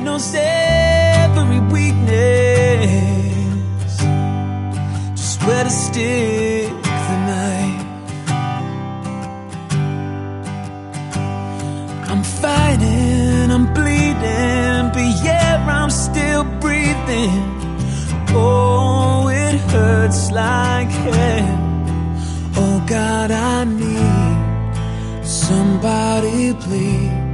knows every weakness, just where to stick the knife. I'm fighting, I'm bleeding, but yeah, I'm still breathing. Oh, it hurts like hell. Oh God, I need somebody, please.